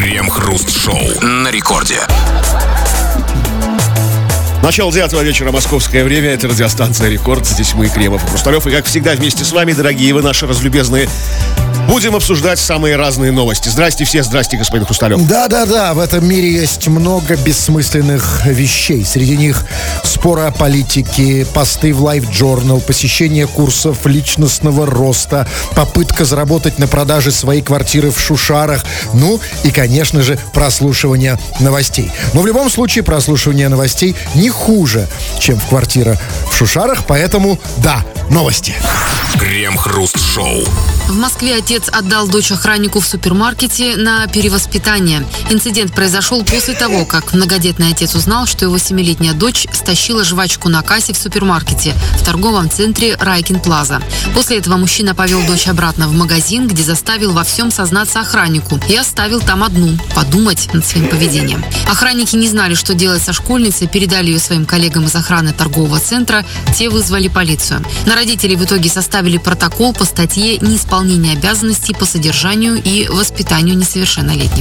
Крем-хруст-шоу на рекорде. Начало 9 вечера, московское время. Это радиостанция «Рекорд». Здесь мы, Кремов и Хрусталев. И, как всегда, вместе с вами, дорогие вы, наши разлюбезные, будем обсуждать самые разные новости. Здрасте все, здрасте, господин Хрусталев. Да, в этом мире есть много бессмысленных вещей. Среди них споры о политике, посты в Life Journal, посещение курсов личностного роста, попытка заработать на продаже своей квартиры в Шушарах, ну и, конечно же, прослушивание новостей. Но в любом случае прослушивание новостей не хуже, чем квартира в Шушарах, поэтому да, новости. Крем-хруст-шоу. В Москве отец отдал дочь охраннику в супермаркете на перевоспитание. Инцидент произошел после того, как многодетный отец узнал, что его 7-летняя дочь стащила жвачку на кассе в супермаркете в торговом центре Райкин Плаза. После этого мужчина повел дочь обратно в магазин, где заставил во всем сознаться охраннику и оставил там одну, подумать над своим поведением. Охранники не знали, что делать со школьницей, передали ее своим коллегам из охраны торгового центра, те вызвали полицию. На родителей в итоге составили протокол по статье «Неисполнение обязанностей по содержанию и воспитанию несовершеннолетних».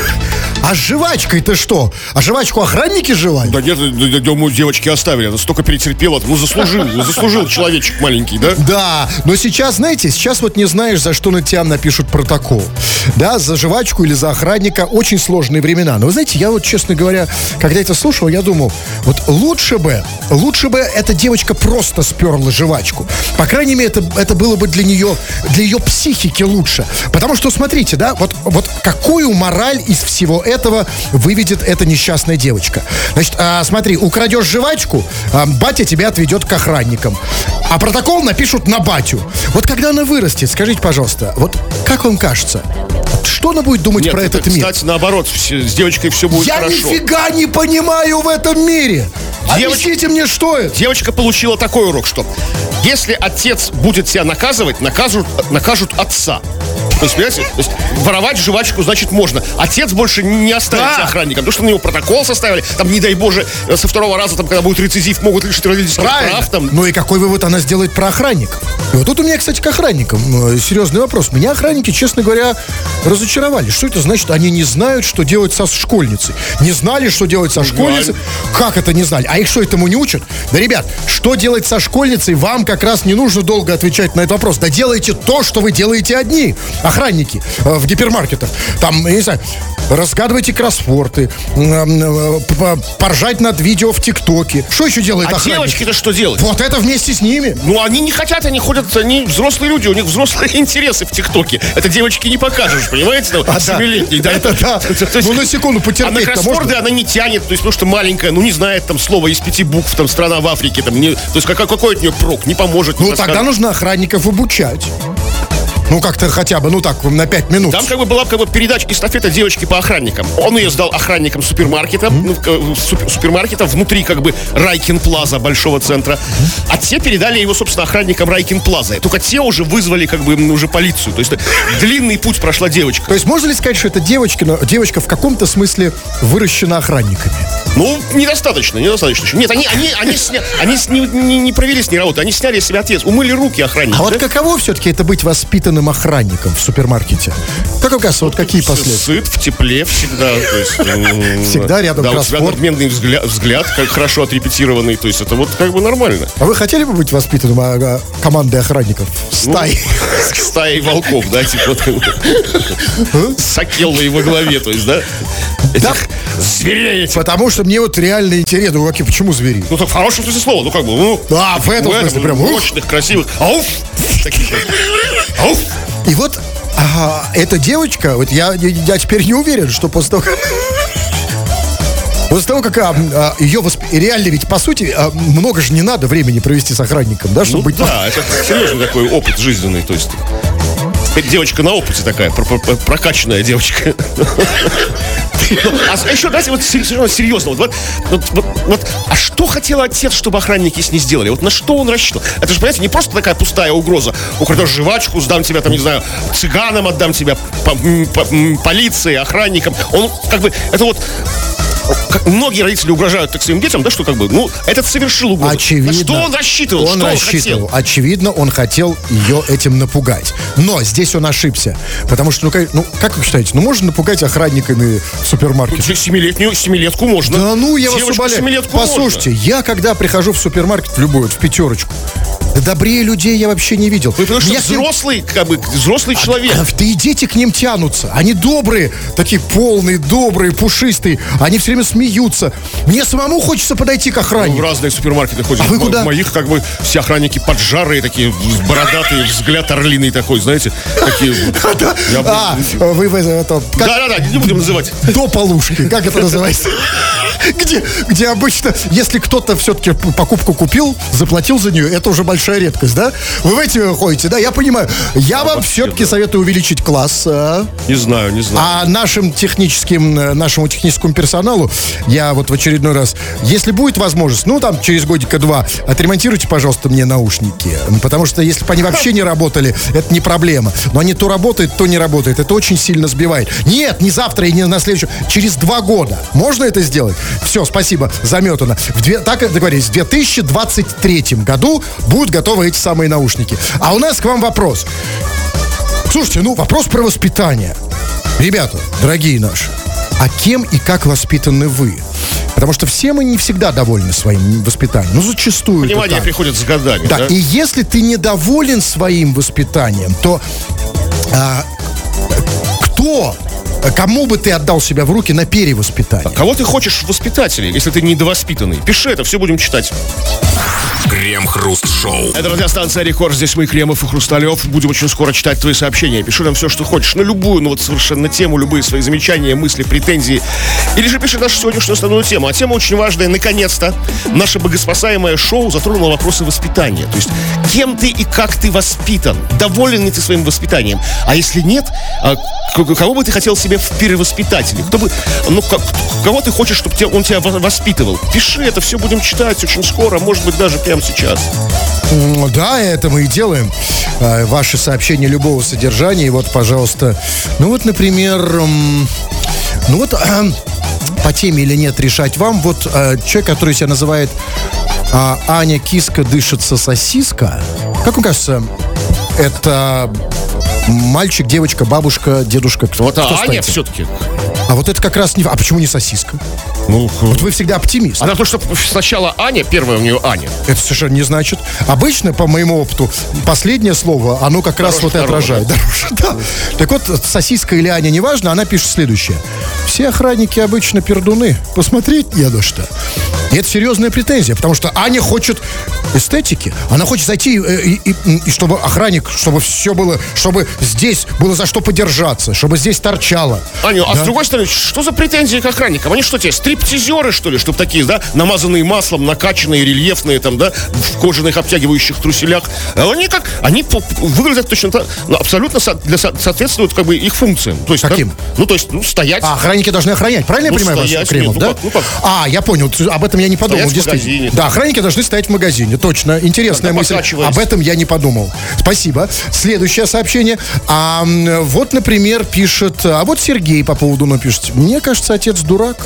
А с жвачкой-то что? А жвачку охранники жевали? Да нет, думаю, девочки оставили. Она столько перетерпела. Ну, заслужил человечек маленький, да? Да, но сейчас, знаете, сейчас вот не знаешь, за что на тебя напишут протокол. Да, за жвачку или за охранника. Очень сложные времена. Но вы знаете, я вот, честно говоря, когда это слушал, я думал, вот лучше бы эта девочка просто сперла жвачку. По крайней мере, это было бы для ее психики лучше. Потому что, смотрите, да, вот какую мораль из всего этого выведет эта несчастная девочка. Значит, смотри, украдешь жвачку, батя тебя отведет к охранникам. А протокол напишут на батю. Вот когда она вырастет, скажите, пожалуйста, вот как вам кажется, что она будет думать про этот мир? Кстати, наоборот, с девочкой все будет хорошо. Я нифига не понимаю в этом мире. Объясните мне, что это? Девочка получила такой урок, что если отец будет тебя наказывать, накажут отца. То есть, понимаете, воровать жвачку, значит, можно. Отец больше не оставит охранником, потому что на него протокол составили. Там, не дай боже, со второго раза, там, когда будет рецидив, могут лишить родительских прав. Там. Ну и какой вывод она сделает про охранников? И вот тут у меня, кстати, к охранникам серьезный вопрос. Меня охранники, честно говоря, разочаровали. Что это значит? Они не знают, что делать со школьницей. Не знали, что делать со школьницей? Как это не знали? А их что, этому не учат? Да, ребят, что делать со школьницей? Вам как раз не нужно долго отвечать на этот вопрос. Да делайте то, что вы делаете одни. Охранники в гипермаркетах. Там, я не знаю, разгадывайте кроссворды, поржать над видео в ТикТоке. Что еще делает охранник? А девочки-то что делают? Вот это вместе с ними. Ну, они не хотят, они ходят, они взрослые люди, у них взрослые интересы в ТикТоке. Это девочки не покажешь, понимаете? 7-летний, да? Это да. Ну, на секунду потерпеть. А на кроссворды она не тянет, то есть, потому что маленькая, ну, не знает там слова из 5 букв, там, страна в Африке, там, не, то есть, какой от нее прок, не поможет. Ну, тогда нужно охранников обучать. Ну, как-то хотя бы, так, на 5 минут. Там была передача эстафета девочки по охранникам. Он ее сдал охранникам супермаркета, супермаркета внутри Райкин Плаза, большого центра. А те передали его, собственно, охранникам Райкин Плаза. Только те уже вызвали уже полицию. То есть длинный путь прошла девочка. То есть можно ли сказать, что эта девочка в каком-то смысле выращена охранниками? Ну, недостаточно. Нет, они не провели с ней работу, они сняли с себя ответственность, умыли руки охранники. А вот каково все-таки это быть воспитанным охранником в супермаркете? Как оказывается, вот какие последствия? Сыт, в тепле всегда. То есть, всегда рядом кроссворд. Да, у тебя надменный взгляд, как хорошо отрепетированный. То есть это вот нормально. А вы хотели бы быть воспитанным командой охранников? Стаей волков, да, типа с Акеллой во главе, то есть, да? Да, зверей. Потому что мне вот реально интересно, почему звери? Ну, так в хорошем смысле слова, в этом смысле прям. Мощных, красивых. Ауф! Ауф! И вот эта девочка, вот я теперь не уверен, что после того, как ее реально ведь, по сути, много же не надо времени провести с охранником, да, чтобы быть... Да, это серьезный такой опыт жизненный, то есть... Девочка на опыте такая, прокачанная девочка. А еще, давайте серьезно. А что хотел отец, чтобы охранники с ней сделали? Вот на что он рассчитывал? Это же, понимаете, не просто такая пустая угроза. Украдешь жвачку, сдам тебя, там, не знаю, цыганам отдам тебя, полиции, охранникам. Он это вот... многие родители угрожают так своим детям, да, что как бы, этот совершил угрозу. Очевидно. На что он рассчитывал? Он рассчитывал. Очевидно, он хотел ее этим напугать. Но здесь он ошибся. Потому что, как вы считаете, можно напугать охранниками в супермаркете? Семилетку можно. Да я вас умоляю. Семилетку Послушайте, я когда прихожу в супермаркет, в любой, в пятерочку, да добрее людей я вообще не видел. Потому что взрослый человек. Да и дети к ним тянутся. Они добрые, такие полные, добрые, пушистые. Они все время смеются. Мне самому хочется подойти к охраннику. В разные супермаркеты ходят. А вы куда? В моих все охранники поджарые, такие бородатые, взгляд орлиный такой, знаете. Такие. Вы это... Да, не будем называть. До полушки. Как это называется? Где обычно, если кто-то все-таки покупку купил, заплатил за нее, это уже большая редкость, да? Вы в эти ходите, да? Я понимаю. Я вам все-таки советую увеличить класс. Не знаю. А нашему техническому персоналу я вот в очередной раз, если будет возможность, через годика-два, отремонтируйте, пожалуйста, мне наушники. Потому что если бы они вообще не работали, это не проблема. Но они то работают, то не работают. Это очень сильно сбивает. Нет, не завтра и не на следующем. Через 2 года. Можно это сделать? Все, спасибо, заметано. Так договорились, в 2023 году будут готовы эти самые наушники. А у нас к вам вопрос. Слушайте, вопрос про воспитание. Ребята, дорогие наши, а кем и как воспитаны вы? Потому что все мы не всегда довольны своим воспитанием. Зачастую. Понимание приходит с годами. Да, и если ты недоволен своим воспитанием, то кому бы ты отдал себя в руки на перевоспитание? Кого ты хочешь в воспитателе, если ты недовоспитанный? Пиши это, все будем читать. Крем-хруст-шоу. Это радиостанция «Рекорд». Здесь мы, Кремов и Хрусталев. Будем очень скоро читать твои сообщения. Пиши нам все, что хочешь. На любую, совершенно тему, любые свои замечания, мысли, претензии. Или же пиши нашу сегодняшнюю основную тему. А тема очень важная. Наконец-то наше богоспасаемое шоу затронуло вопросы воспитания. То есть, кем ты и как ты воспитан? Доволен ли ты своим воспитанием? А если нет, кого бы ты хотел себе в перевоспитателе? Кого ты хочешь, чтобы он тебя воспитывал? Пиши это, все будем читать очень скоро. Может быть, даже прямо сейчас. Да, это мы и делаем. Ваши сообщения любого содержания. И вот, пожалуйста, например, по теме или нет решать вам. Вот человек, который себя называет Аня Киска дышится сосиска. Как вам кажется, это мальчик, девочка, бабушка, дедушка? Вот Аня все-таки. А вот это как раз не... А почему не сосиска? Вот вы всегда оптимист. Она то, что сначала Аня, первая у нее Аня. Это совершенно не значит. Обычно, по моему опыту, последнее слово, оно как раз и отражает. Дороже, да. Так вот, сосиска или Аня, неважно, она пишет следующее. Все охранники обычно пердуны. Посмотреть не на что. И это серьезная претензия, потому что Аня хочет эстетики. Она хочет зайти и чтобы охранник, чтобы все было, чтобы здесь было за что подержаться, чтобы здесь торчало. Аня, да? А с другой стороны, что за претензии к охранникам? Они что тебе, стриптизеры, что ли? Чтобы такие, да, намазанные маслом, накачанные, рельефные, там, да, в кожаных обтягивающих труселях. Они выглядят точно так, абсолютно соответствуют как бы их функциям. То есть, каким? Стоять. А охранники должны охранять, правильно я понимаю вас, Кремов, да? Я понял, об этом я не подумал. Стоять в магазине. Да, охранники должны стоять в магазине, точно. Интересная мысль. Об этом я не подумал. Спасибо. Следующее сообщение. Вот, например, пишет... вот Сергей по поводу напишет. Мне кажется, отец дурак.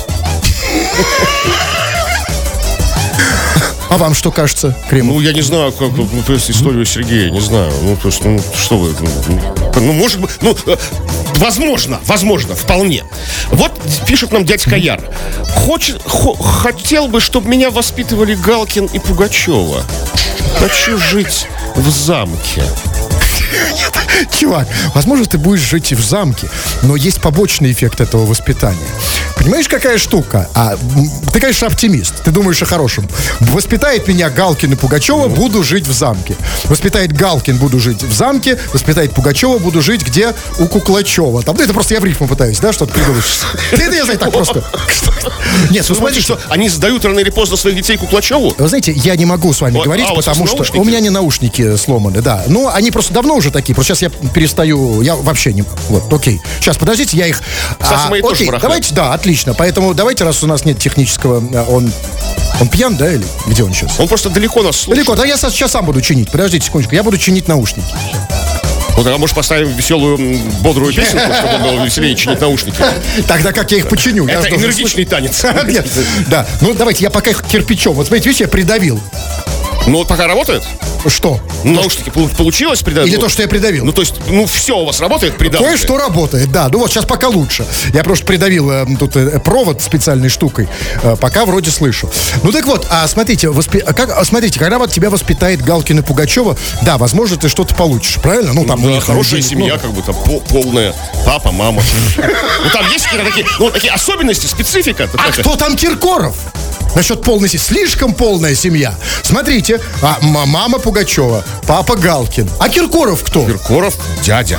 А вам что кажется, Кремов? Я не знаю, как историю Сергея, не знаю. Что вы... может быть... возможно, вполне. Вот пишет нам дядька Яр. Хотел бы, чтобы меня воспитывали Галкин и Пугачева. Хочу жить в замке. Чувак, возможно, ты будешь жить в замке, но есть побочный эффект этого воспитания. Понимаешь, какая штука? Ты, конечно, оптимист. Ты думаешь о хорошем. Воспитает меня Галкин и Пугачева, буду жить в замке. Воспитает Галкин, буду жить в замке. Воспитает Пугачева, буду жить где? У Куклачева. Это просто я в рифму пытаюсь, да, что-то придумать. Это я знаю так просто. Нет, вы смотрите, что они сдают рано или поздно своих детей Куклачеву? Вы знаете, я не могу с вами говорить, потому что у меня не наушники сломаны, да. Но они просто давно уже такие. Просто сейчас я перестаю, я вообще не... Вот, окей. Сейчас, подождите, я их... Кстати, мои тоже барахлят. Давайте, да, отлично. Поэтому давайте, раз у нас нет технического... Он пьян, да, или где он сейчас? Он просто далеко нас слушает. Далеко, да, я сейчас сам буду чинить. Подождите секундочку, я буду чинить наушники. Вот, а может, поставим веселую, бодрую песенку, чтобы было веселее чинить наушники. Тогда как я их починю? Я Это же должен энергичный танец. слышать. Нет, да, ну давайте, я пока их кирпичом. Вот смотрите, видите, я придавил. Ну, вот пока работает? Что? Наушники получилось придавить? Или то, что я придавил? Ну, то есть, все у вас работает придавлено? Кое-что работает, да. Ну вот сейчас пока лучше. Я просто придавил тут провод специальной штукой. Пока вроде слышу. Ну так вот, смотрите, смотрите, когда вот тебя воспитает Галкин и Пугачева, да, возможно, ты что-то получишь, правильно? Ну там у Да, них хорошая денег семья, много. как бы там полная. Папа, мама. Ну, там есть какие-то такие особенности, специфика. А кто там Киркоров? Насчет полной семьи. Слишком полная семья. Смотрите, мама Пугачева, папа Галкин. А Киркоров кто? Киркоров дядя.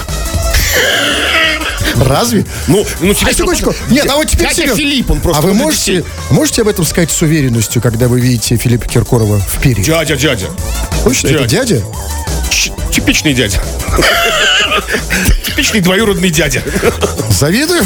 Разве? Ну теперь... Секундочку. Нет, а вот теперь Дядя серьезно. Филипп, он просто... А вы можете об этом сказать с уверенностью, когда вы видите Филиппа Киркорова в перья? Дядя. Точно? Это дядя? Типичный дядя. Типичный двоюродный дядя. Завидую.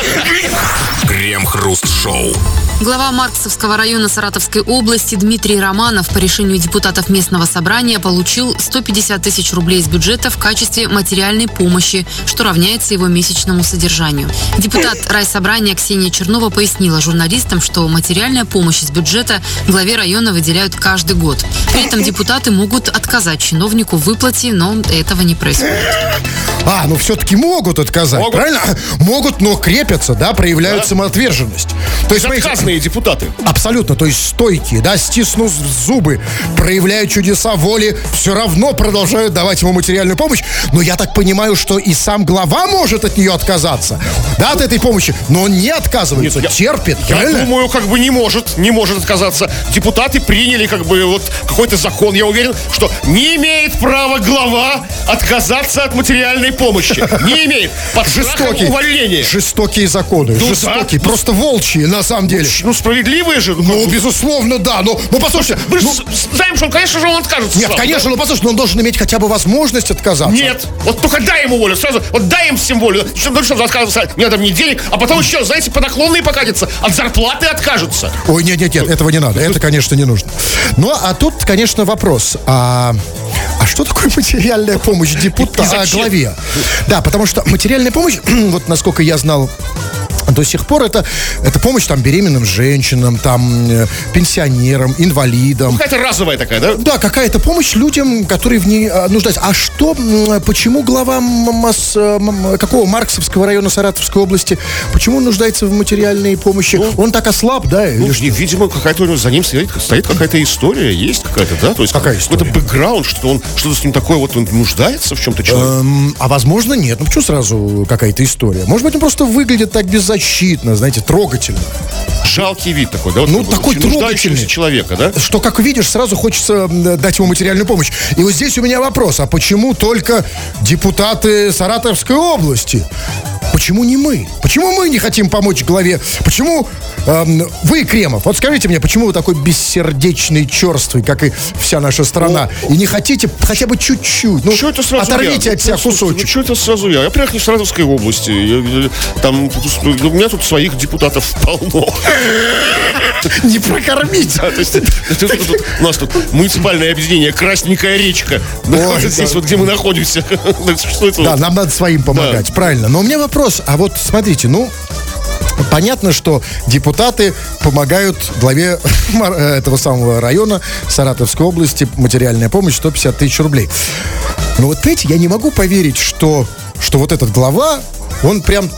Крем-хруст-шоу. Глава Марксовского района Саратовской области Дмитрий Романов по решению депутатов местного собрания получил 150 тысяч рублей из бюджета в качестве материальной помощи, что равняется его месячному содержанию. Депутат райсобрания Ксения Чернова пояснила журналистам, что материальная помощь из бюджета главе района выделяют каждый год. При этом депутаты могут отказать чиновнику в выплате, но этого не происходит. Ну все-таки могут отказать, Могут. правильно? Могут, но крепятся, да, проявляют самоотверженность. То есть, смотрите, Безотказные депутаты. абсолютно, то есть стойкие, да, стиснув зубы, проявляют чудеса воли, все равно продолжают давать ему материальную помощь. Но я так понимаю, что и сам глава может от нее отказаться, да, от этой помощи, но он не отказывается, Нет, терпит, Я правильно? думаю, как бы не может отказаться. Депутаты приняли как бы вот какой-то закон. Я уверен, что не имеет права глава отказаться от материальной помощи. Не имеет. Под страхом увольнения. Жестокие законы, Ну жестокие, да. просто волчьи, на самом деле. Ну, справедливые же. Ну, безусловно, да. Ну, послушайте, Мы же ну, знаем, что он, конечно же, он откажется. нет, сразу, конечно, ну, послушайте, но он должен иметь хотя бы возможность отказаться. Нет, вот только дай ему волю, сразу, вот дай им всем волю, чтобы отказываться, мне там не денег, а потом еще, знаете, по наклонной покатятся, от зарплаты откажутся. Ой, нет, этого не надо, это, конечно, не нужно. Ну, а тут, конечно, вопрос, а что такое материальная помощь главе? Да, потому что материальная помощь, вот насколько я знал, до сих пор это помощь там беременным женщинам, там пенсионерам, инвалидам. Какая-то разовая такая, да? Да, какая-то помощь людям, которые в ней нуждаются. А почему глава какого Марксовского района Саратовской области, почему он нуждается в материальной помощи? Он так ослаб, да? Или что? Видимо, какая-то у него за ним стоит какая-то история, есть какая-то, да? То есть Какая какой-то история? бэкграунд, что-то с ним такое, вот он нуждается в чем-то человек. А возможно, нет. Ну, почему сразу какая-то история? Может быть, он просто выглядит так беззащитно, знаете, трогательно. Жалкий вид такой, да? Вот Ну, такой нуждающегося трогательный. человека, да? Что, как видишь, сразу хочется дать ему материальную помощь. И вот здесь у меня вопрос. А почему только депутаты Саратовской области? Почему не мы? Почему мы не хотим помочь главе? Почему вы, Кремов, вот скажите мне, почему вы такой бессердечный, черствый, как и вся наша страна, и не хотите хотя бы чуть-чуть? Ну, Что это сразу оторвите я? от себя Слушайте, кусочек. Ну, что это сразу я? Я приехал из Саратовской области. Там, у меня тут своих депутатов полно. Не прокормить. Да, то есть, у нас тут муниципальное объединение «Красненькая речка». Находится здесь, вот где мы находимся. Что это? Да, нам надо своим помогать, правильно. Но у меня вопрос, а вот смотрите, понятно, что депутаты помогают главе этого самого района Саратовской области, материальная помощь 150 тысяч рублей. Но вот, знаете, я не могу поверить, что вот этот глава, он прям,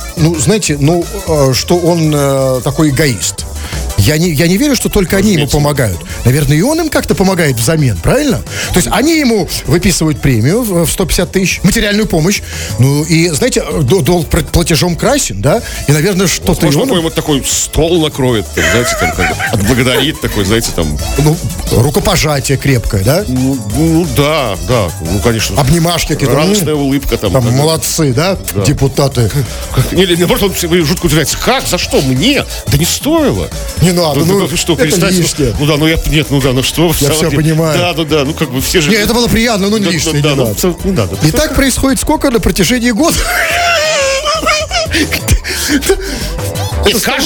что он такой эгоист. Я не верю, что только они ему помогают. Наверное, и он им как-то помогает взамен, правильно? То есть они ему выписывают премию в 150 тысяч, материальную помощь. Ну и, знаете, долг платежом красен, да? И, наверное, что-то... Можно и он... вот такой стол накроет, там, знаете, там, как бы отблагодарит такой, знаете, там... рукопожатие крепкое, да? Да, ну, конечно. Обнимашки какие-то. Радостная улыбка там. Там молодцы, да, депутаты? Или, наоборот, он жутко удивляется. Как? За что? Мне? Да не стоило. Не надо, Вы что, это перестаньте? лишнее. Что? Я все понимаю. Да, ну как бы все же... Не, это было приятно, но не лишнее, не надо. Не надо. И так происходит сколько на протяжении года? Нет,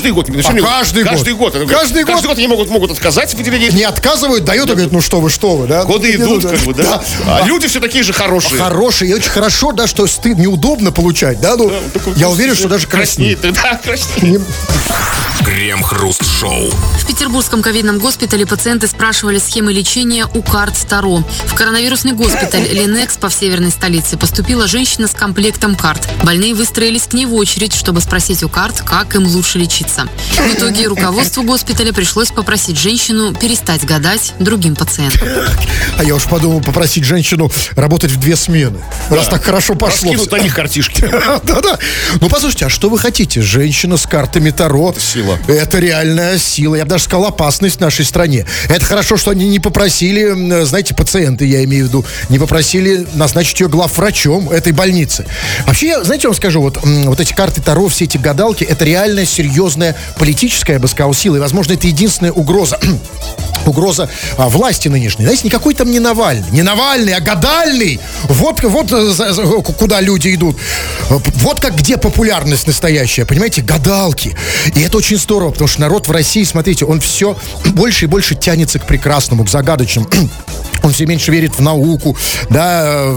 каждый год. Каждый год. Каждый год. Каждый год они могут отказать в выделении. не отказывают, дают, и говорят, ну что вы, да? Годы идут, как бы, да. А люди все такие же хорошие. Хорошие, и очень хорошо, да, что стыд неудобно получать, да, ну, я уверен, что даже краснеет. Да, краснеет. Крем-хруст-шоу. В петербургском ковидном госпитале пациенты спрашивали схемы лечения у карт Таро. В коронавирусный госпиталь Ленэкспо в северной столице поступила женщина с комплектом карт. Больные выстроились к ней в очередь, чтобы спросить у карт, как им лучше лечиться. В итоге руководству госпиталя пришлось попросить женщину перестать гадать другим пациентам. А я уж подумал попросить женщину работать в 2 смены. Раз так хорошо пошло. Раскинут на них картишки. Да-да. Ну, послушайте, а что вы хотите? Женщина с картами Таро. Сила. Это реальная сила. Я бы даже сказал, опасность в нашей стране. Это хорошо, что они не попросили, знаете, пациенты, я имею в виду, не попросили назначить ее главврачом этой больницы. Вообще, знаете, я вам скажу, вот эти карты Таро, все эти гадалки, это реальная, серьезная политическая, я бы сказал, сила. И, возможно, это единственная угроза власти нынешней. Знаете, никакой там не Навальный, а гадальный. Вот куда люди идут. Вот как где популярность настоящая, понимаете, гадалки. И это очень здорово, потому что народ в России, смотрите, он все больше и больше тянется к прекрасному, к загадочному. Он все меньше верит в науку, да,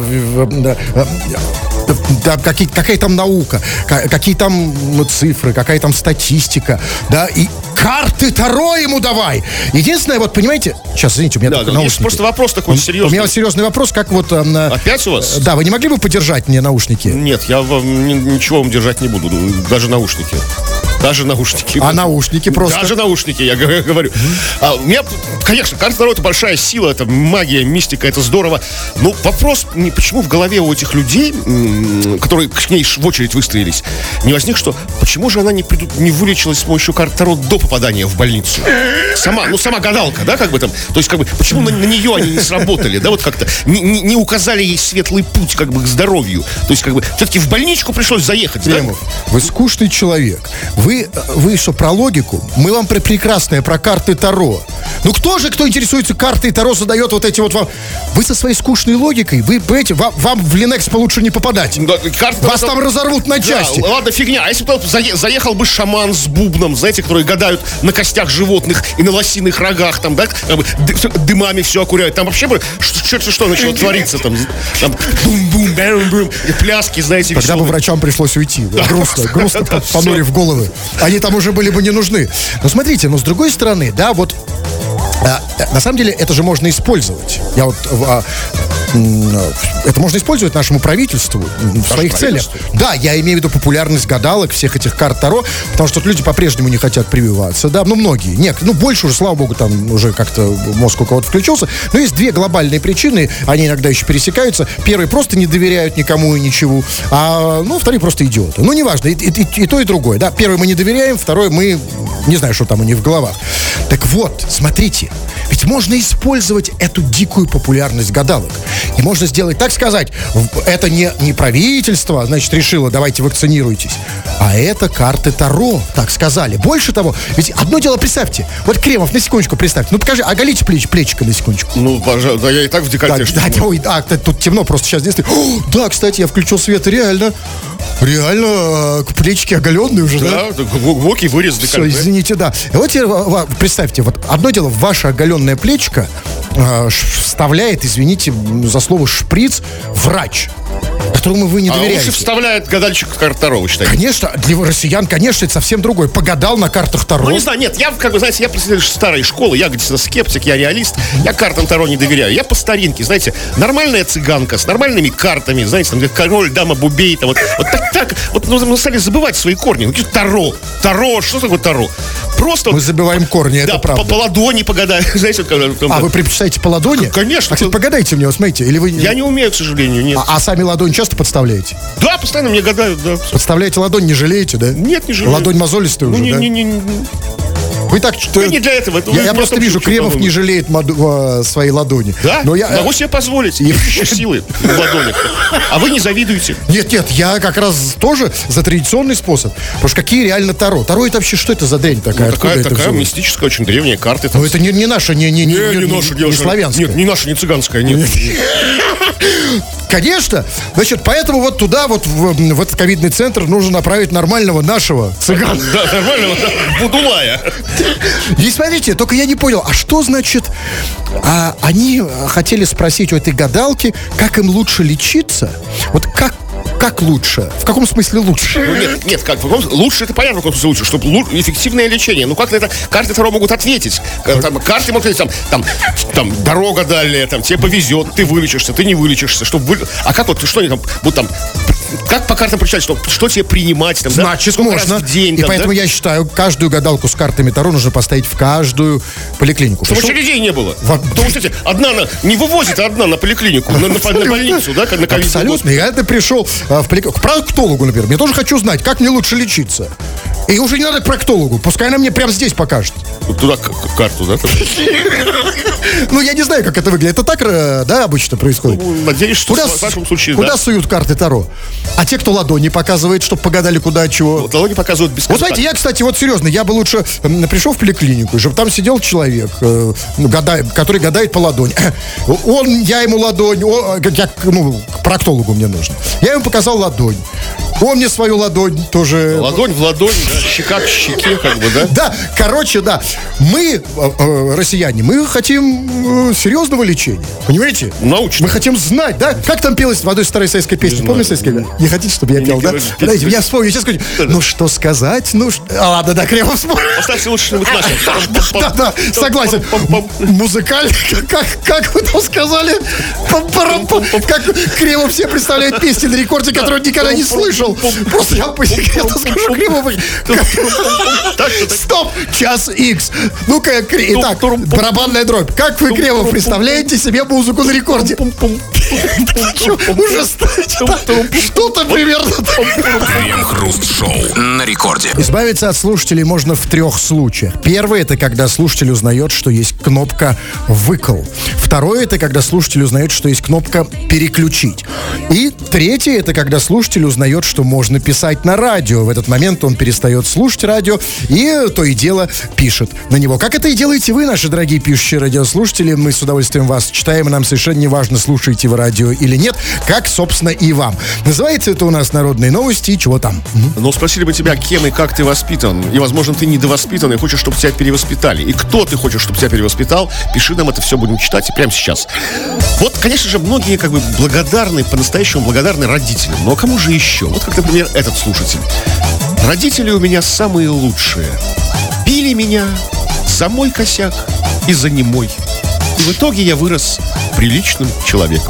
какая там наука, какие там цифры, какая там статистика, да, и карты Таро ему давай. Единственное, вот, понимаете, сейчас, извините, у меня только наушники. Просто вопрос такой серьезный. У меня серьезный вопрос, как вот... Опять у вас? Да, вы не могли бы подержать мне наушники? Нет, я ничего вам держать не буду, даже наушники. Даже наушники. А наушники просто? Даже наушники, я говорю. У меня, конечно, карта Таро — это большая сила, это магия, мистика, это здорово. Но вопрос, почему в голове у этих людей, которые к ней в очередь выстроились, не возник, что почему же она не вылечилась с помощью карт Таро до попадания в больницу? Сама гадалка, да, как бы там. То есть, как бы, почему на нее они не сработали, да, вот как-то не указали ей светлый путь, как бы, к здоровью. То есть, как бы, все-таки в больничку пришлось заехать, Кремов, да? Вы скучный человек. Вы что, про логику? Мы вам прекрасное про карты Таро. Ну кто интересуется картой Таро, задает вот эти вот вам... Вы со своей скучной логикой, вы, понимаете, вам в Ленэкспо лучше не попадать. Да, вас там разорвут на части. Да, ладно, фигня. А если бы заехал бы шаман с бубном, знаете, которые гадают на костях животных и на лосиных рогах, там, да, как бы, дымами все окуряют. Там вообще бы что начало твориться, там бум-бум, пляски, знаете. Тогда бы врачам пришлось уйти. Да? Грустно, понурив головы. Они там уже были бы не нужны. Но смотрите, с другой стороны, да, вот на самом деле это же можно использовать. Это можно использовать нашему правительству в своих целях. Да, я имею в виду популярность гадалок, всех этих карт Таро, потому что люди по-прежнему не хотят прививаться, да, многие. Нет, больше уже, слава богу, там уже как-то мозг у кого-то включился. Но есть 2 глобальные причины, они иногда еще пересекаются. Первый просто не доверяют никому и ничего, а вторые просто идиоты. Неважно, и то, и другое, да. Первый мы не доверяем, второй мы не знаю, что там у них в головах. Так вот, смотрите, ведь можно использовать эту дикую популярность гадалок. И можно сделать, так сказать, это не правительство, значит, решило, давайте вакцинируйтесь, а это карты Таро, так сказали. Больше того, ведь одно дело, представьте, вот Кремов, на секундочку представьте, покажи, оголите плечико на секундочку. Пожалуйста, да, я и так в декольте. Тут темно, просто сейчас здесь. Да, кстати, я включил свет, реально, плечики оголенные уже, да? Да, глубокий вырез декольте. Все, извините, да. Вот представьте, вот одно дело, ваше оголенное плечико вставляет, извините за слово, шприц врач, которому вы не доверяете. Лучше вставляет гадальщик карт Таро, вы считаете? Конечно, для россиян, конечно, это совсем другое. Погадал на картах Таро. Не знаю, нет, я, знаете, я представитель старой школы, я, говорится, скептик, я реалист, я картам Таро не доверяю. Я по старинке, знаете, нормальная цыганка с нормальными картами, знаете, там, король, дама, бубей, там, мы стали забывать свои корни. Таро, что такое Таро? Просто мы забываем корни, это правда. По ладони погадаем, знаете, вы предпочитаете по ладони? Конечно. Кстати, погадайте мне, смотрите, или вы... Я не умею, к сожалению, нет. А сами ладонь часто подставляете? Да, постоянно мне гадают, да. Подставляете ладонь, не жалеете, да? Нет, не жалею. Ладонь мозолистая уже, да? Вы так что? Не для этого. Я просто вижу, Кремов не жалеет своей ладони. Да? Могу себе позволить. Еще силы в ладонях. А вы не завидуете? Нет, я как раз тоже за традиционный способ. Потому что какие реально Таро? Таро это вообще что это за дрянь такая? Такая мистическая, очень древняя карта. Но это не наша, не славянская. Нет, не наша, не цыганская. Нет. Конечно. Значит, поэтому вот туда, вот в этот ковидный центр нужно направить нормального нашего цыгана. Да, нормально, да, Будулая. И смотрите, только я не понял, а что значит... они хотели спросить у этой гадалки, как им лучше лечиться? Вот как лучше? В каком смысле лучше? Ну, нет, как, лучше, это понятно, в каком смысле лучше, чтобы эффективное лечение. Ну, как на это карты Таро могут ответить? Там, карты могут ответить, там, дорога дальняя, там, тебе повезет, ты вылечишься, ты не вылечишься, а как вот, что они там, будут там, как по картам прочитать, что тебе принимать, там, значит, да? можно. Раз в день, и там, поэтому да? я считаю, каждую гадалку с картами Таро нужно поставить в каждую поликлинику. Чтобы очередей не было. Потому что, одна не вывозит, а одна на поликлинику, на больницу, да, как на ковид. Абсолютно. Я пришел в поликлинику, к проктологу, например. Я тоже хочу знать, как мне лучше лечиться. И уже не надо к проктологу. Пускай она мне прямо здесь покажет. Туда карту, да? Ну, я не знаю, как это выглядит. Это так, да, обычно происходит? Надеюсь, что в вашем случае, куда суют карты Таро? А те, кто ладони показывает, чтобы погадали куда, чего? Вот ладони показывают без Вот знаете, я, кстати, вот серьезно, я бы лучше пришел в поликлинику, чтобы там сидел человек, который гадает по ладони. Я ему ладонь, к проктологу мне нужно. Я ему показал ладонь. Он мне свою ладонь тоже... Ладонь в ладонь, да, щека к щеке, как бы, да? Да, короче, да. Мы, россияне, мы хотим серьезного лечения. Понимаете? Научно. Мы хотим знать, да? Как там пелось в одной старой советской песне? Помните советская? Не хотите, чтобы я пел, да? Подождите, я вспомню, сейчас скажу. Ну, что сказать? Ладно, да, Кремов вспомнил. Поставьте лучше что-нибудь наше. Да, согласен. Музыкально, как вы там сказали? Как Кремов все представляют песни на рекорде, которые он никогда не слышал. Просто я по секрету скажу Кремову. Стоп! Час Икс. Ну-ка, итак, барабанная дробь. Как вы, Кремов, представляете себе музыку на рекорде? Уже что-то примерно. Крем-хруст-шоу на рекорде. Избавиться от слушателей можно в 3 случаях. Первый — это когда слушатель узнает, что есть кнопка «выкл». Второе — это когда слушатель узнает, что есть кнопка «переключить». И третье — это когда слушатель узнает, что можно писать на радио. В этот момент он перестает слушать радио и то и дело пишет на него. Как это и делаете вы, наши дорогие пишущие радиослушатели. Мы с удовольствием вас читаем, и нам совершенно не важно, слушаете вы радио или нет, как, собственно, и вам. Называется это у нас «Народные новости» и чего там. Но спросили бы тебя, кем и как ты воспитан. И, возможно, ты недовоспитан и хочешь, чтобы тебя перевоспитали. И кто ты хочешь, чтобы тебя перевоспитал, пиши нам, это все будем читать и прямо сейчас. Вот, конечно же, многие как бы благодарны, по-настоящему благодарны родителям. Но кому же еще? Вот как, например, этот слушатель. Родители у меня самые лучшие. Били меня за мой косяк и за немой. И в итоге я вырос приличным человеком.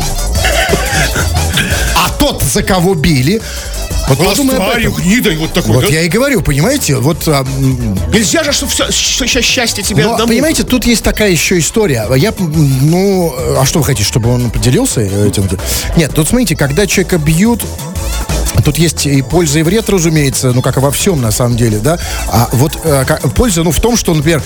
А тот, за кого били... Вот подумай об этом. Гнидой вот такой, Вот да? я и говорю, понимаете, вот... Нельзя же, что сейчас счастье тебе Но, одному. понимаете, тут есть такая еще история. А что вы хотите, чтобы он поделился этим? Нет, тут смотрите, когда человека бьют, тут есть и польза, и вред, разумеется, как и во всем, на самом деле, да. А вот польза, в том, что, например,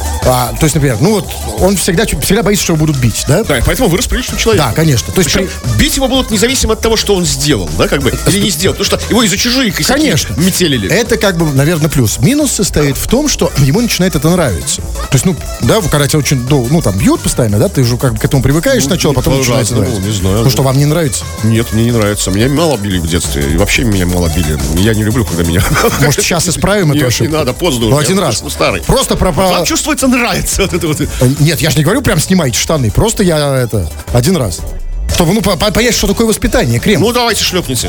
он всегда боится, что его будут бить, да? Да, поэтому вырос приличным человеком. Да, конечно. То есть бить его будут независимо от того, что он сделал, да, как бы, или не сделал. Потому что его из-за чужие косяки метелили. Это наверное, плюс. Минус состоит в том, что ему начинает это нравиться. То есть, когда тебя очень, бьют постоянно, да, ты уже к этому привыкаешь сначала, потом начинается нравиться. Не знаю. Ну что, вам не нравится? Нет, мне не нравится. Меня мало били в детстве. И вообще меня мало били. Я не люблю, когда меня... Может, сейчас исправим эту ошибку? Не надо, поздно. Один раз. Старый. Просто Вам чувствуется, нравится вот это вот. Нет, я же не говорю, прям снимайте штаны. Просто я один раз. Чтобы, понять, что такое воспитание, Крем. Ну, давайте шлепните.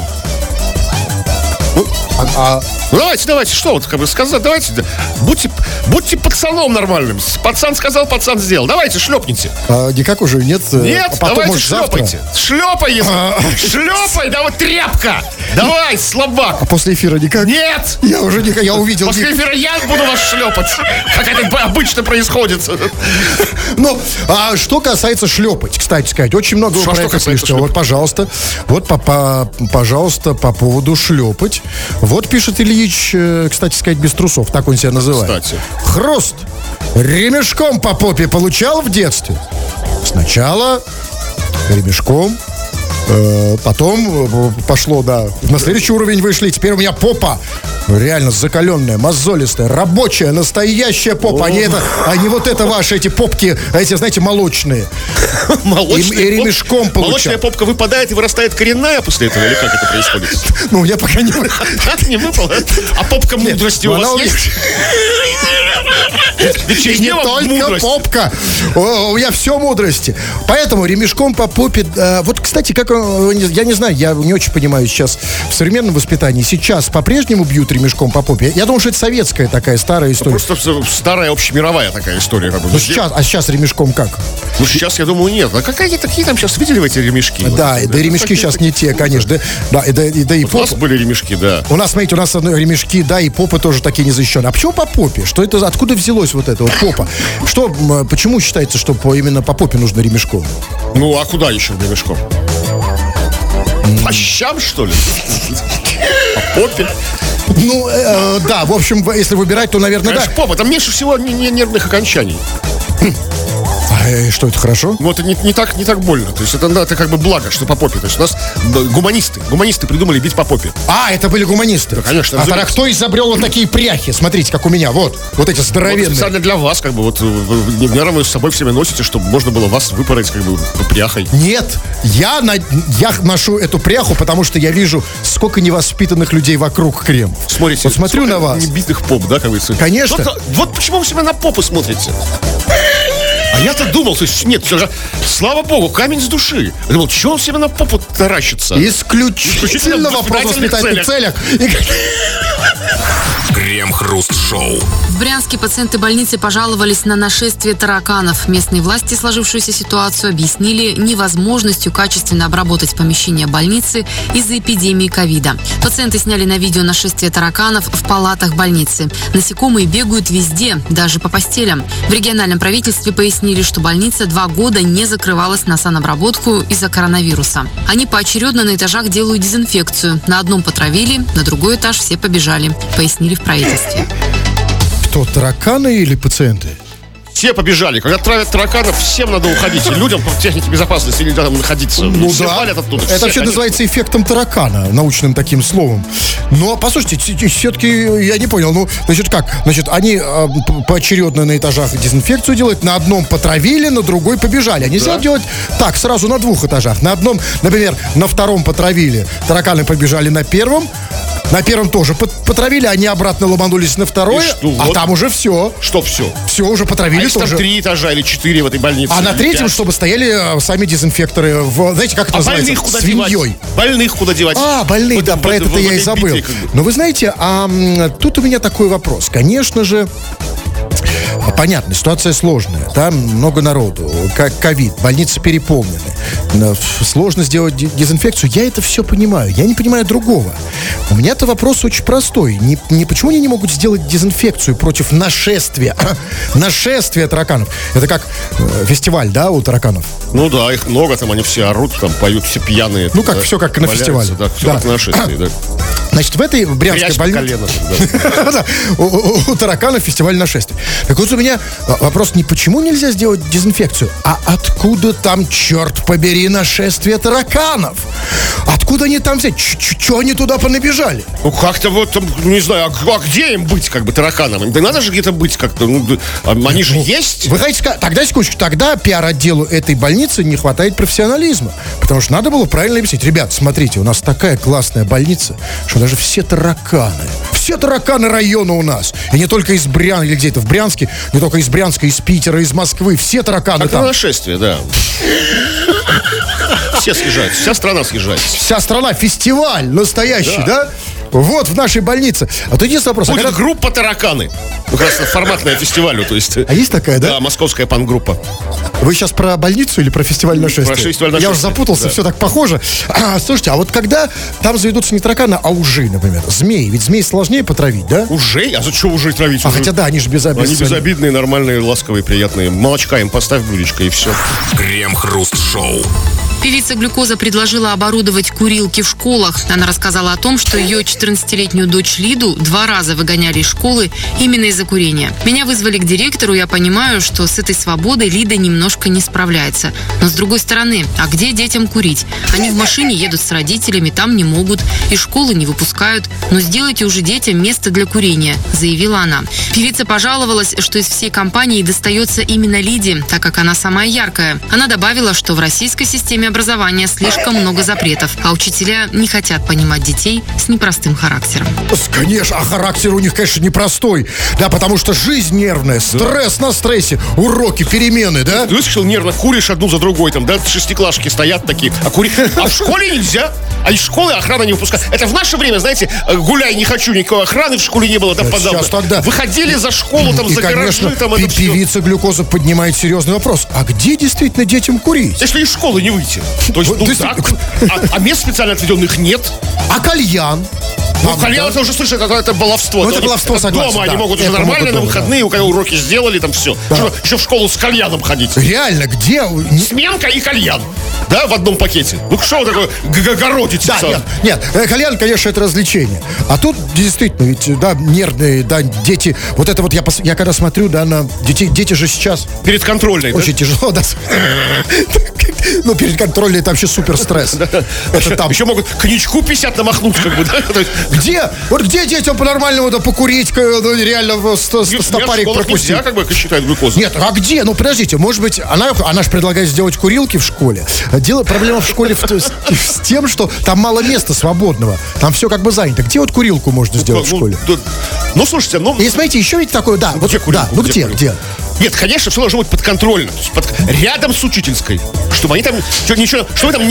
Давайте, что вот, сказать, давайте, будьте пацаном нормальным. Пацан сказал, пацан сделал. Давайте, шлепните. Никак уже нет. Нет, потом, давайте, может, шлепайте. Шлепай, шлепай, давай, тряпка. Давай, слабак. А после эфира никак? Нет. Я уже никак, я увидел. После эфира я буду вас шлепать. Как это обычно происходит. А что касается шлепать, кстати сказать, очень много Что касается Вот, пожалуйста, пожалуйста, по поводу шлепать. Вот пишет Ильич, кстати сказать, без трусов, так он себя называет. Кстати. Хруст. Ремешком по попе получал в детстве? Сначала ремешком, Потом пошло, да, на следующий уровень вышли. Теперь у меня попа реально закаленная, мозолистая, рабочая, настоящая попа. А не вот это ваши эти попки, эти, знаете, молочные. И ремешком получал. Молочная попка выпадает и вырастает коренная после этого? Или как это происходит? Ну, я пока не... Не выпала? А попка мудрости у вас есть? Ведь не только попка. У меня все мудрости. Поэтому ремешком по попе... Вот, кстати, как... Я не знаю, я не очень понимаю сейчас в современном воспитании. Сейчас по-прежнему бьют ремешком по попе. Я думаю, что это советская такая старая история. Просто старая общемировая такая история. Ну, сейчас ремешком как? Ну, сейчас, я думаю, нет. А какие там сейчас видели в эти ремешки? Да, да, ремешки сейчас не те, конечно. Да, и у нас были ремешки, да. У нас, смотрите, ремешки, да, и попы тоже такие незащищенные. А почему по попе? Что это, откуда взялось вот это вот попа? Почему считается, что именно по попе нужно ремешком? Ну, а куда еще ремешком? По щам, что ли? По попе? Ну, да, в общем, если выбирать, то, наверное, конечно, да. Попа, там меньше всего нервных окончаний. Что это хорошо? Ну, это не так больно. То есть это как бы благо, что по попе. То есть у нас гуманисты придумали бить по попе. Это были гуманисты? Да, конечно. А тогда кто изобрел вот такие пряхи? Смотрите, как у меня, вот эти здоровенные. Вот специально для вас, как бы, вот, наверное, вы с собой все время носите, чтобы можно было вас выпороть, как бы, пряхой. Нет, я ношу эту пряху, потому что я вижу, сколько невоспитанных людей вокруг, Крем. Смотрите, вот смотрю на вас. Небитых поп, да, как вы? Конечно. Вот почему вы себя на попы смотрите. А я-то думал, то есть, нет, все же, слава богу, камень с души. Я думал, что он себе на попу таращится? Исключительно в воспитательных целях. Крем-хруст-шоу. В Брянске пациенты больницы пожаловались на нашествие тараканов. Местные власти сложившуюся ситуацию объяснили невозможностью качественно обработать помещение больницы из-за эпидемии ковида. Пациенты сняли на видео нашествие тараканов в палатах больницы. Насекомые бегают везде, даже по постелям. В региональном правительстве пояснили, что больница 2 года не закрывалась на санобработку из-за коронавируса. Они поочередно на этажах делают дезинфекцию. На одном потравили, на другой этаж все побежали, пояснили в правительстве. Кто, тараканы или пациенты? Все побежали. Когда травят тараканов, всем надо уходить. И людям по технике безопасности нельзя там находиться. Ну все да, валят оттуда. это вообще называется эффектом таракана, научным таким словом. Но, послушайте, все-таки я не понял. Ну, значит, как? Значит, они поочередно на этажах дезинфекцию делают. На одном потравили, на другой побежали. А нельзя делать так, сразу на 2 этажах. На одном, например, на 2 потравили. Тараканы побежали на 1. На 1 тоже потравили, они обратно ломанулись на 2, а там уже все. Что все? Все, уже потравили тоже. Там 3 этажа или 4 в этой больнице. А на 3, чтобы стояли сами дезинфекторы. Знаете, как это называется? Больных куда свиньей. Девать? Больных куда девать? Больные, да, про это я и забыл. Но вы знаете, тут у меня такой вопрос. Конечно же, понятно, ситуация сложная. Там много народу, как ковид, больницы переполнены. Сложно сделать дезинфекцию. Я это все понимаю. Я не понимаю другого. У меня-то вопрос очень простой. Не почему они не могут сделать дезинфекцию против нашествия тараканов? Это как фестиваль, да, у тараканов? Ну да, их много, там они все орут, там поют, все пьяные. Ну как, все как на фестивале. Да, все как на нашествии, да. Значит, в этой брянской больнице у тараканов фестиваль нашествия. Так вот у меня вопрос не почему нельзя сделать дезинфекцию, а откуда там, черт побери, нашествие тараканов? Откуда они там взять? Чего они туда понабежали? Ну как-то вот, не знаю, а где им быть, как бы, тараканам? Да надо же где-то быть как-то, они же есть. Вы хотите сказать, тогда, секундочку, тогда пиар-отделу этой больницы не хватает профессионализма. Потому что надо было правильно объяснить. Ребят, смотрите, у нас такая классная больница, что даже все тараканы района у нас. И не только из Брянска, или где-то в Брянске, не только из Брянска, из Питера, из Москвы. Все тараканы там. Это нашествие, да. Все съезжаются, вся страна съезжается. Вся страна, фестиваль настоящий, да? Вот, в нашей больнице. А то есть вопрос. Будет группа тараканы. Ну, как раз форматная фестивалю, то есть. А есть такая, да? Да, московская пан-группа. Вы сейчас про больницу или про фестиваль нашествия? Про фестиваль нашествия. Я уже запутался, да. Все так похоже. Слушайте, а вот когда там заведутся не тараканы, а ужи, например, змеи. Ведь змей сложнее потравить, да? Ужей? А зачем ужей травить? Хотя да, они же безобидные. Они безобидные, нормальные, ласковые, приятные. Молочка им поставь блюдечко и все. Крем-хруст-шоу. Певица Глюкоза предложила оборудовать курилки в школах. Она рассказала о том, что ее 14-летнюю дочь Лиду 2 раза выгоняли из школы именно из-за курения. Меня вызвали к директору, я понимаю, что с этой свободой Лида немножко не справляется. Но с другой стороны, а где детям курить? Они в машине едут с родителями, там не могут, из школы не выпускают. Но сделайте уже детям место для курения, заявила она. Певица пожаловалась, что из всей компании достается именно Лиде, так как она самая яркая. Она добавила, что в российской системе образования слишком много запретов, а учителя не хотят понимать детей с непростым характером. Конечно, а характер у них, конечно, непростой. Да, потому что жизнь нервная, стресс на стрессе, уроки, перемены, да? Ты слышал, нервно куришь одну за другой, там, да, шестиклашки стоят такие, а в школе нельзя. А из школы охрана не выпускает. Это в наше время, знаете, гуляй, не хочу, никакой охраны в школе не было. Там сейчас тогда... Выходили за школу, там, и, за конечно, гаражи, там, это все. Певица Глюкоза поднимает серьезный вопрос. А где действительно детям курить? Если из школы не выйти. То есть, а мест специально отведенных нет. А кальян? Ну, кальян, это уже, слышишь, это баловство. Ну, это баловство, согласен. Дома да. они могут уже Это нормально могут на выходные, у кого уроки сделали, там все. Да. Еще в школу с кальяном ходить. Реально, где? Сменка и кальян. Да, в одном пакете. Ну, что вы такое городите? Да, нет, кальян, конечно, это развлечение. А тут действительно, ведь, да, нервные, да, дети. Вот это вот я когда смотрю, да, на детей, дети же сейчас... Перед контрольной, очень тяжело, да. Ну, перед контрольной это вообще супер стресс. Это там. Еще могут коньячку 50 намахнуть, как бы, да? Где? Вот где детям по-нормальному да покурить, ну, реально стопарик пропустить? Нельзя, как бы, считают глюкозу. Нет, а где? Ну, подождите, может быть, она же предлагает сделать курилки в школе. Проблема в школе с тем, что там мало места свободного. Там все как бы занято. Где вот курилку можно сделать в школе? Ну, слушайте, И смотрите, еще ведь такое, да. Где курилку? Да, ну где? Нет, конечно, все должно быть подконтрольно. То есть рядом с учительской. Чтобы они там ничего, что вы там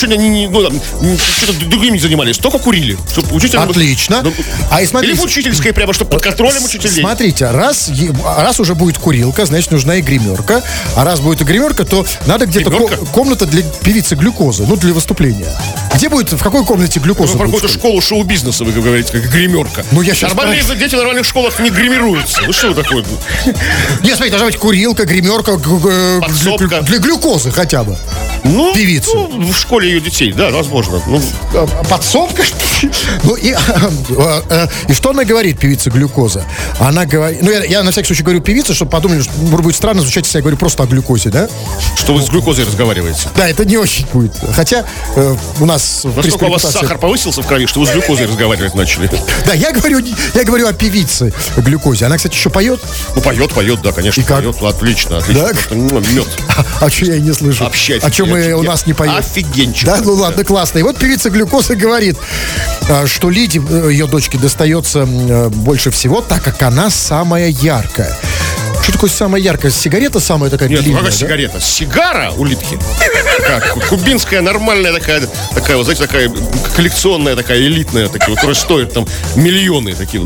что-то другим не занимались, только курили. Чтобы учитель... Отлично. И смотрите, или в учительской прямо, чтобы под контролем учителей. Смотрите, раз уже будет курилка, значит, нужна и гримерка. А раз будет и гримерка, то надо где-то комната для певицы Глюкозы, ну, для выступления. Где будет, в какой комнате Глюкоза будет? Про какую-то школу шоу-бизнеса, вы говорите, как гримерка. Ну, я сейчас... Нормальные дети в нормальных школах не гримируются. Ну, что такое? Нет, смотрите, должна быть курилка, гримерка для Глюкозы хотя бы. Ну, певицы. Ну, в школе ее детей, да, возможно. Ну, подсобка. Ну, и что она говорит, певица Глюкоза? Она говорит... Ну, я на всякий случай говорю певица, чтобы подумали, что будет странно звучать, если я говорю просто о глюкозе, да? Что вы с глюкозой разговариваете. Да, это не очень будет. Хотя у нас... Насколько у вас сахар повысился в крови, что вы с глюкозой разговаривать начали? Да, я говорю о певице Глюкозе. Она, кстати, еще поет? Ну, поет, да, конечно, поет. Отлично. Да? Мед. А что я и не слышу? Вообще о чем у нас не поет? Офигенчик. Да, ну ладно, классно. И вот певица Глюкоза говорит, что Лиде, ее дочке, достается больше всего, так как она самая яркая. Что такое самая яркая? Сигарета самая такая длинная? Нет, какая сигарета? Сигара у Литки. Кубинская, нормальная такая, вот знаете, такая коллекционная, такая элитная, такая, которая стоит там миллионы такие.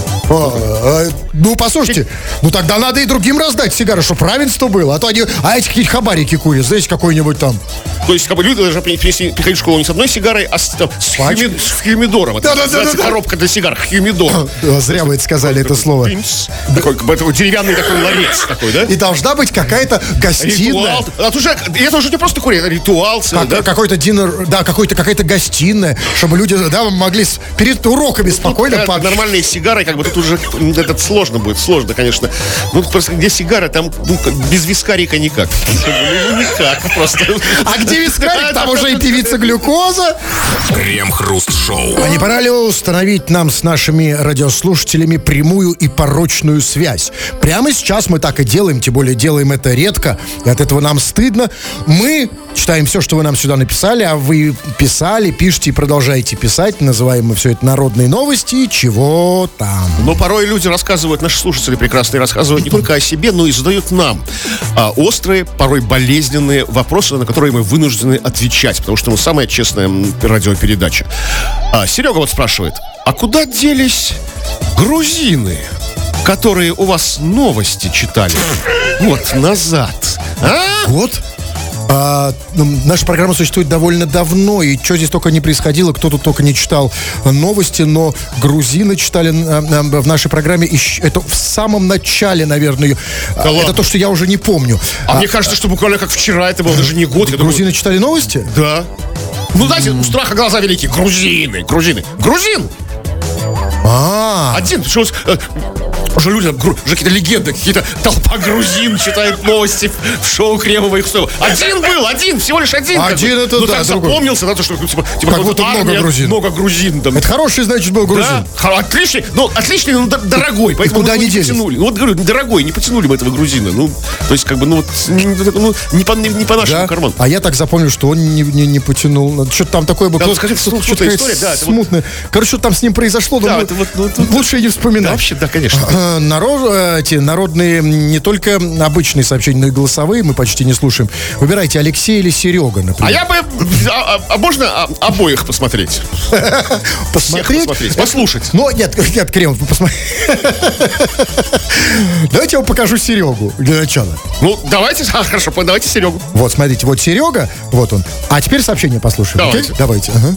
Ну, послушайте, ну тогда надо и другим раздать сигары, чтобы равенство было. А то они, эти какие-то хабарики курят, знаете, какой-нибудь там. То есть, как бы, люди должны приходить в школу не с одной сигарой, а с хюмидором. Это называется коробка для сигар, хюмидор. Зря вы это сказали, это слово. Такой, деревянный такой ларец такой, да? И должна быть какая-то гостиная. Это уже не просто курить, это ритуал целый, да? Какой-то динер, да, какая-то гостиная, чтобы люди, да, могли перед уроками спокойно пообщаться. Нормальные сигары, как бы, тут уже это сложно будет, конечно. Ну, просто где сигара, там без вискарика никак. Никак, просто. А где вискарик, там уже и певица Глюкоза. Крем-хруст-шоу. А не пора ли установить нам с нашими радиослушателями прямую и порочную связь? Прямо сейчас мы так и делаем, тем более делаем это редко, и от этого нам стыдно. Мы читаем все, что вы нам сюда написали, а вы писали, пишите и продолжаете писать. Называем мы все это народные новости. Чего там? Но порой люди рассказывают, наши слушатели прекрасные, рассказывают не только о себе, но и задают нам острые, порой болезненные вопросы, на которые мы вынуждены отвечать, потому что мы самая честная радиопередача. Серега вот спрашивает, а куда делись грузины, которые у вас новости читали год назад? Год? Наша программа существует довольно давно, и что здесь только не происходило, кто тут только не читал новости, но грузины читали в нашей программе, это в самом начале, наверное. Да ладно? Это то, что я уже не помню. Мне кажется, что буквально как вчера, это было даже не год. Я думаю, Грузины читали новости? да. Ну, знаете, у страха глаза великие. Грузин! Один, что уже люди, уже какие-то легенды, какие-то толпа грузин читает новости в шоу Кремова их стоило. Один, всего лишь один. Один это ну, да, так другой. запомнился, да, то, что типа Как будто много грузин. Много грузин. Там. Это хороший, значит, был грузин. Да, отличный, но дорогой. Поэтому куда мы они не делись? потянули. Ну, вот говорю, дорогой, не потянули мы этого грузина. Ну, то есть, как бы, не по нашему Да? карману. А я так запомнил, что он не потянул. Что-то там такое было. Да, скажи, смутная какая-то история, да, это смутная. Короче, что там с ним произошло, Да, но это вот, лучше и не вспоминать. Да, вообще, да, конечно. Эти народные, не только обычные сообщения, но и голосовые мы почти не слушаем. Выбирайте, Алексей или Серега, например. А я бы... можно обоих посмотреть? Всех посмотреть, послушать. Ну, нет, Кремов, посмотри. Давайте я вам покажу Серегу для начала. Ну, давайте, хорошо, давайте Серегу. Вот, смотрите, вот Серега, вот он. А теперь сообщение послушаем. Давайте. Окей? Давайте. Ага.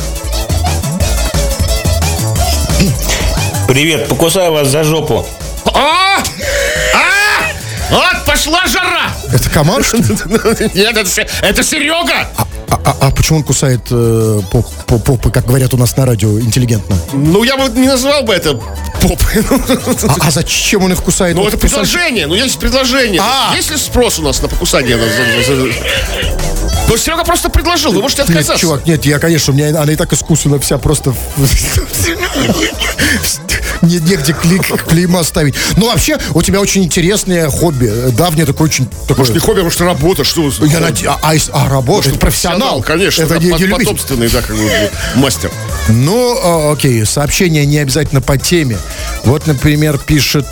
Привет, покусаю вас за жопу. Вот пошла жара! Это комар, что ли? Нет, это Серега! А почему он кусает попы, как говорят у нас на радио, интеллигентно? Ну, я бы не назвал бы это попой. А зачем он их кусает? Ну, Вот это предложение, есть предложение. Есть ли спрос у нас на покусание? Ну, Серега просто предложил, вы можете отказаться. Нет, чувак, нет, я, конечно, у меня она и так искусана вся просто... Негде клейма ставить. Ну, вообще, у тебя очень интересное хобби. Давнее такое очень... Может, не хобби, а может, работа, что вы... Работа, это профессионал. Конечно, это не любитель. потомственный, да, как бы мастер. Ну, окей, сообщение не обязательно по теме. Вот, например, пишет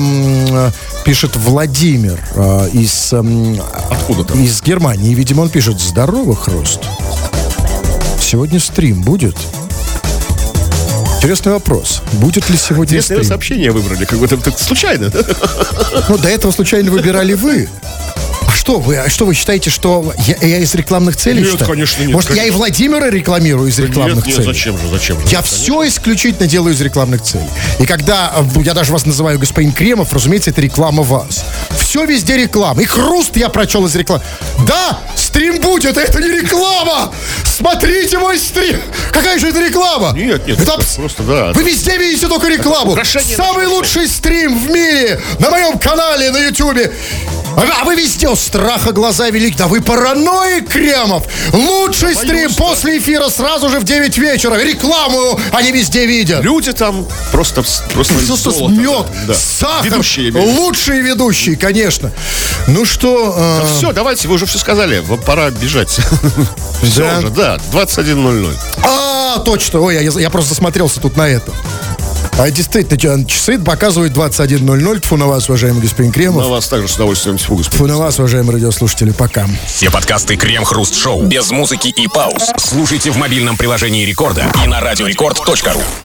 Владимир Откуда там? из Германии. Видимо, он пишет: здорово, Хруст. Сегодня стрим будет? Интересный вопрос. Будет ли сегодня Интересное стрим? сообщение выбрали, как бы так случайно. Ну, до этого случайно выбирали вы. А что вы считаете, что я из рекламных целей? Нет, считаю? конечно, нет. Может, я и Владимира рекламирую из рекламных Нет, целей? зачем же? Я все исключительно делаю из рекламных целей. И когда я даже вас называю господин Кремов, разумеется, это реклама вас. Все везде реклама. И Хруст я прочел из рекламы. Да, стрим будет, это не реклама! Смотрите мой стрим! Какая же это реклама? Нет, это просто, да. Вы везде видите только рекламу. Самый лучший стрим в мире на моем канале на Ютубе. А вы везде, страха глаза велики. Да вы параноик, Кремов. Лучший стрим после эфира сразу же в 9 вечера. Рекламу они везде видят. Люди там просто мед, да. сахар. Ведущие. Лучшие ведущие, конечно. Ну что... Все, давайте, вы уже все сказали. Пора бежать. Все Да? уже, да, 21:00. Точно. Ой, я просто засмотрелся тут на это. А действительно, часы показывают 21:00. Тьфу на вас, уважаемый господин Кремов. На вас также с удовольствием. Тьфу на вас, уважаемые радиослушатели. Пока. Все подкасты Крем-Хруст Шоу без музыки и пауз слушайте в мобильном приложении Рекорда и на радиорекорд.ру.